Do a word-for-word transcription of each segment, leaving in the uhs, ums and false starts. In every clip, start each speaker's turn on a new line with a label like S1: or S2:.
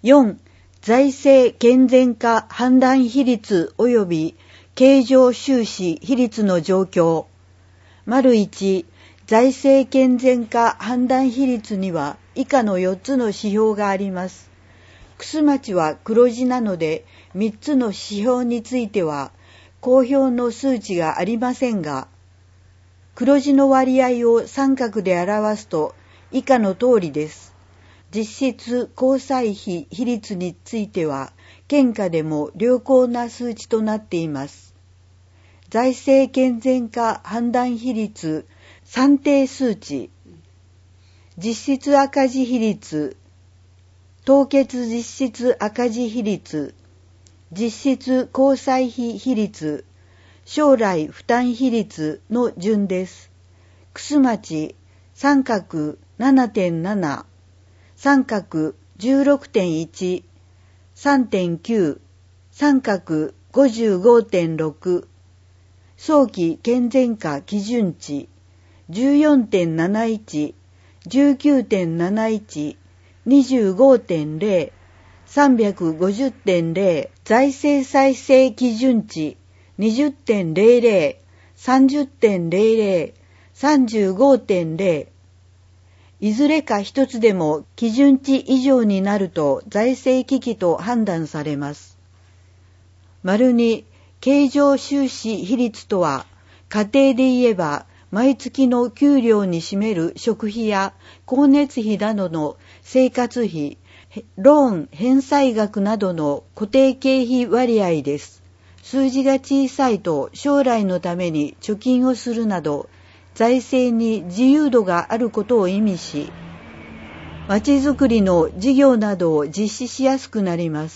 S1: よん、財政健全化判断比率及び経常収支比率の状況。丸いち、財政健全化判断比率には以下のよっつの指標があります。玖珠町は黒字なのでみっつの指標については公表の数値がありませんが、黒字の割合を三角で表すと以下の通りです。実質交際費比率については県下でも良好な数値となっています。財政健全化判断比率算定数値、実質赤字比率、凍結実質赤字比率、実質交際費比率、将来負担比率の順です。玖珠町三角 ななてんなな、三角 じゅうろくてんいち、さんてんきゅう、三角 ごじゅうごてんろく、早期健全化基準値 じゅうよんてんなないち、じゅうきゅうてんなないち、にじゅうごてんぜろ、さんびゃくごじゅってんぜろ、財政再生基準値 にじゅってんぜろぜろ、さんじゅってんぜろぜろ、さんじゅうごてんぜろ、いずれか一つでも基準値以上になると財政危機と判断されます。丸に、経常収支比率とは、家庭で言えば毎月の給料に占める食費や光熱費などの生活費、ローン返済額などの固定経費割合です。数字が小さいと将来のために貯金をするなど、財政に自由度があることを意味し、まちづくりの事業などを実施しやすくなります。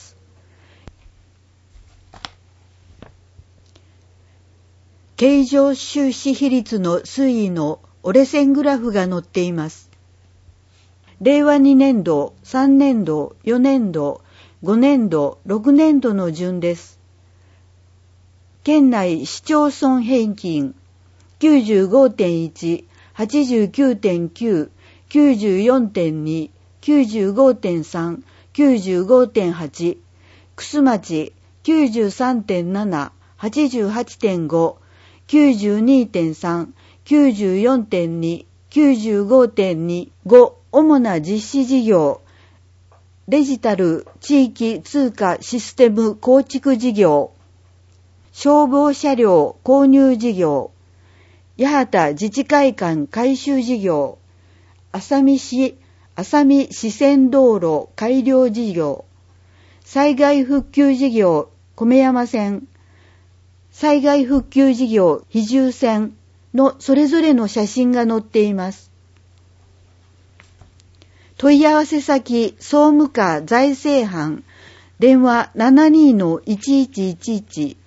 S1: 経常収支比率の推移の折れ線グラフが載っています。れいわにねんど、さんねんど、よねんど、ごねんど、ろくねんどの順です。県内市町村平均 きゅうじゅうごてんいち、はちじゅうきゅうてんきゅう、きゅうじゅうよんてんに、きゅうじゅうごてんさん、きゅうじゅうごてんはち、玖珠町 きゅうじゅうさんてんなな、はちじゅうはちてんご、きゅうじゅうにてんさん、きゅうじゅうよんてんに、きゅうじゅうごてんに、ご、主な実施事業、デジタル地域通貨システム構築事業、消防車両購入事業、八幡自治会館改修事業、浅見市、浅見支線道路改良事業、災害復旧事業米山線、災害復旧事業比重線のそれぞれの写真が載っています。問い合わせ先総務課財政班電話 ななにーのいちいちいちいち